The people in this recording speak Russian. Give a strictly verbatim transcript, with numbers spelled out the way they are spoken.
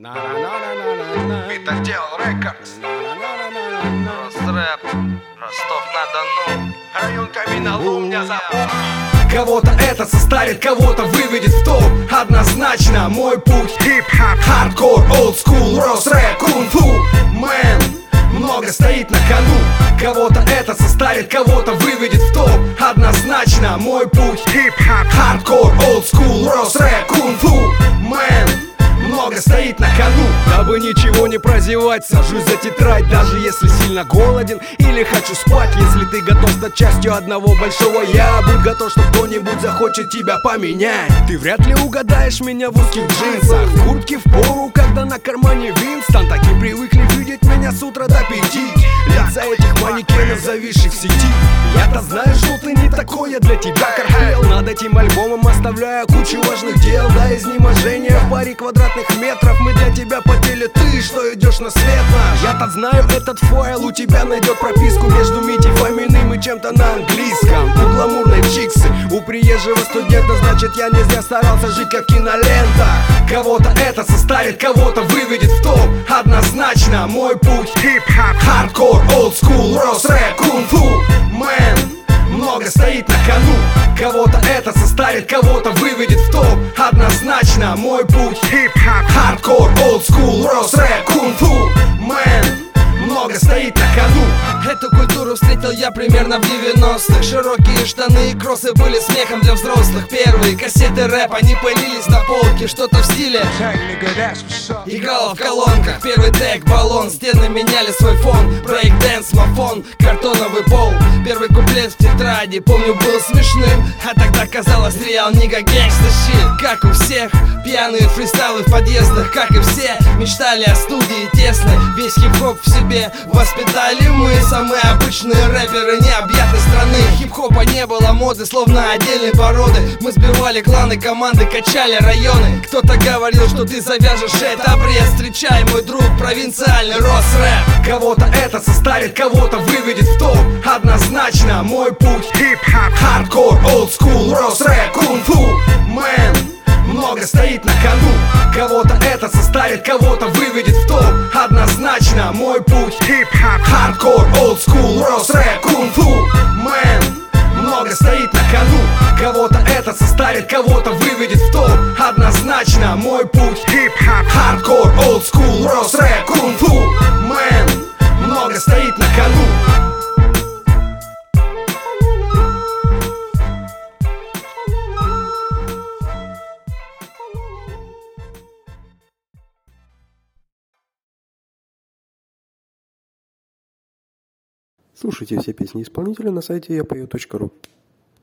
Битотел Рекордс, Росрэп, Ростов-на-Дону, район Каменолом, меня запомни. Кого-то это составит, кого-то выведет в топ. Однозначно мой путь хип-хоп, хардкор, олдскул, рос-рэп, кунг-фу. Мэн, много стоит на кону. Кого-то это составит, кого-то выведет в топ. Однозначно мой путь хип-хоп, хардкор, олдскул, рос-рэп, кунг-фу. Мэн, много стоит на кону. Дабы ничего не прозевать, сажусь за тетрадь, даже если сильно голоден или хочу спать. Если ты готов стать частью одного большого я, будь готов, что кто-нибудь захочет тебя поменять. Ты вряд ли угадаешь меня в узких джинсах, в куртке в пору, когда на кармане Винстон. Так и привыкли видеть меня с утра до пяти. Лица этих манекенов, зависших в сети. Я-то знаю, что ты не такой, я для тебя корпел. Над этим альбомом оставляя кучу важных дел. До изнеможения в паре квадратных метров мы для тебя потели, ты что идешь на свет наш. Я-то знаю, этот файл у тебя найдет прописку между Митей Фоминым и чем-то на английском. У гламурной чиксы, у приезжего студента, значит я не зря старался жить как кинолента. Кого-то это составит, кого-то выведет в топ. Однозначно мой путь хип-хоп, хардкор, олдскул, рос-рэп, кунг-фу. Мэн, много стоит на кону. Кого-то это составит, кого-то выведет в топ. Однозначно мой путь хип-хоп, хардкор, олдскул, рос-рэп, кунг-фу. Мэн, много стоит на кону. Эту культуру встретил я примерно в девяностых. Широкие штаны и кроссы были смехом для взрослых. Первые кассеты рэп, они пылились на полке. Что-то в стиле играло в колонках. Первый тег, баллон, стены меняли свой фон. Брейк-дэнс, мафон, картоновый пол. Первый куплет в тетради, помню, был смешным. А тогда казалось, реал нига гэнгста щит. Как у всех, пьяные фристайлы в подъездах. Как и все, мечтали о студии тесной. Весь хип-хоп в себе воспитали мы. Самые обычные рэперы необъятной страны. Хип-хопа не было моды, словно отдельной породы. Мы сбивали кланы, команды, качали районы. Кто-то говорил, что ты завяжешь это бред. Встречай, мой друг, провинциальный рос-рэп. Кого-то это составит, кого-то выведет в топ. Однозначно мой путь хип-хоп, хардкор, олдскул, рос-рэп, кунг-фу. Мэн, много стоит на кону. Кого-то это составит, кого-то выведет в топ. Однозначно мой путь хип-хоп, хардкор, олдскул, рос-рэп, кунг-фу. Мэн, много стоит на кону. Кого-то это составит, кого-то выведет в топ. Однозначно мой путь хип-хоп, хардкор, олдскул, рос-рэп, кунг-фу. Мэн, много стоит на кону. Слушайте все песни исполнителя на сайте я пою точка ру.